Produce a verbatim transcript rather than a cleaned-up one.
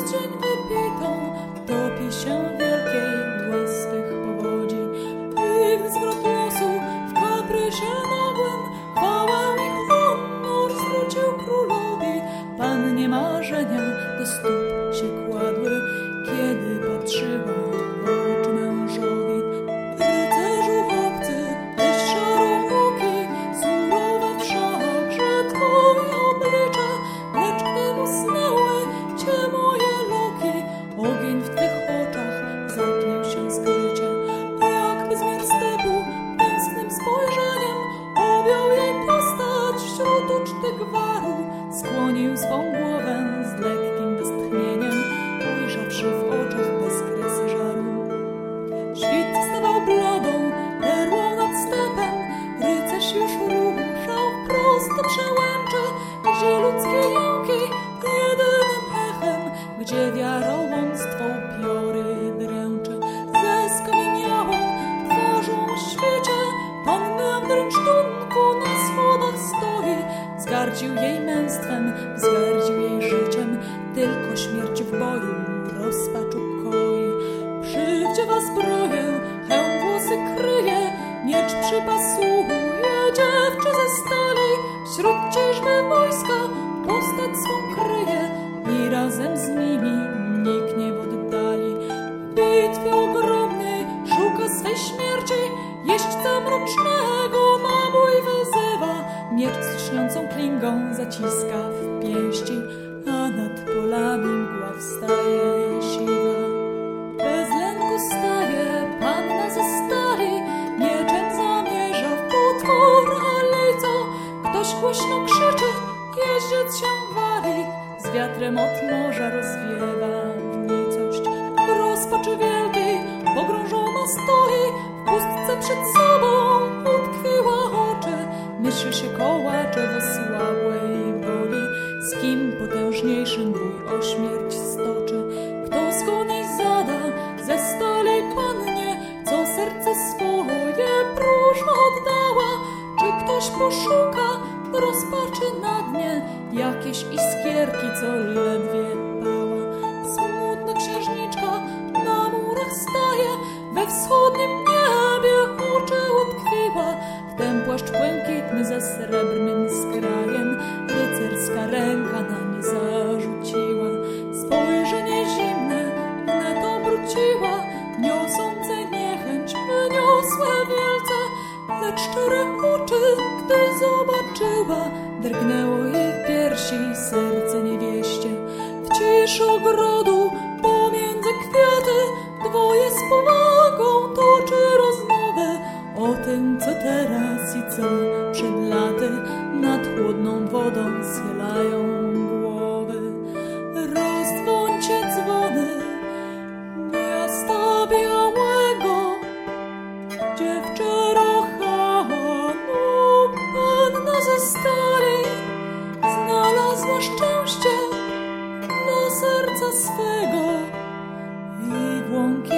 dzień wypitą topi się w wielkiej łaskich powodzi. Piękny zwrot losu w kaprysie nagłym chwałę i honor zwrócił królowi. Pannie marzenia do stóp się kładły, kiedy patrzyła w oczy mężowi. Rycerzu obcy, teś szarooki, surowe wszakże twoje oblicze, lecz gdy usnęły cię moje loki, ogień w twych oczach zatlił się skrycie. Jakby zmier stepu tęsknym spojrzeniem objął jej postać wśród uczty gwaru, skłonił swą głowę z lekkim westchnieniem, ujrzawszy w oczach bezkresy żaru. Świt stawał bladą perłą nad stepem, rycerz już ruszał prosto przełęcze, gdzie ludzkie jęki jedynym echem, gdzie wiarołomstwo piory dręczy. Ze skamieniałą twarzą w świecie panna w rynsztunku na schodach stoi. Zgardził jej męstwem, zgardził jej życiem, tylko śmierć w boju rozpaczu koi. Przywdziewa zbroję, hełm włosy kryje, miecz przypasuje dziewczę ze stali. Wśród ciężby wojska postać swą kryje i razem z nimi niknie w oddali. W bitwie ogromnej szuka swej śmierci, jeźdźca mrocznego na bój wyzywa. Miecz z lśniącą klingą zaciska w pięści, a nad polami mgła wstaje siwa. Bez lęku staje panna ze stali, mieczem zamierza w potwora, ale co? Ktoś głośno krzyczy, jeździec się wali, z wiatrem od morza rozwiewa w nicość. W rozpaczy wielkiej pogrążona stoi, w pustce przed sobą utkwiła oczy. Myśl się kołacze w osłabłej woli, z kim potężniejszym bój o śmierć stoczy. Kto zgoni zada ze stali pannie, co serce swoje próżno oddała? Czy ktoś poszuka w rozpaczy na dnie jakieś iskierki, co ledwie pała? Smutna księżniczka na murach staje, we wschodnim niebie oczy utkwiła. Wtem płaszcz błękitny ze srebrnym skrajem rycerska ręka na nie zarzuciła. Spojrzenie zimne wnet obróciła, niosące niechęć wyniosłe wielce, lecz szczere oczy, gdy zobaczyła, drgnęło jej w piersi serce niewieście. W ciszy ogrodu pomiędzy kwiaty dwoje z powagą toczy rozmowę o tym, co teraz i co przed laty nad chłodną wodą schylają głowy. Rozdwońcie dzwony miasta białego, dziewczę Rohanu, panna ze stali znalazła szczęście dla serca swego i w łąki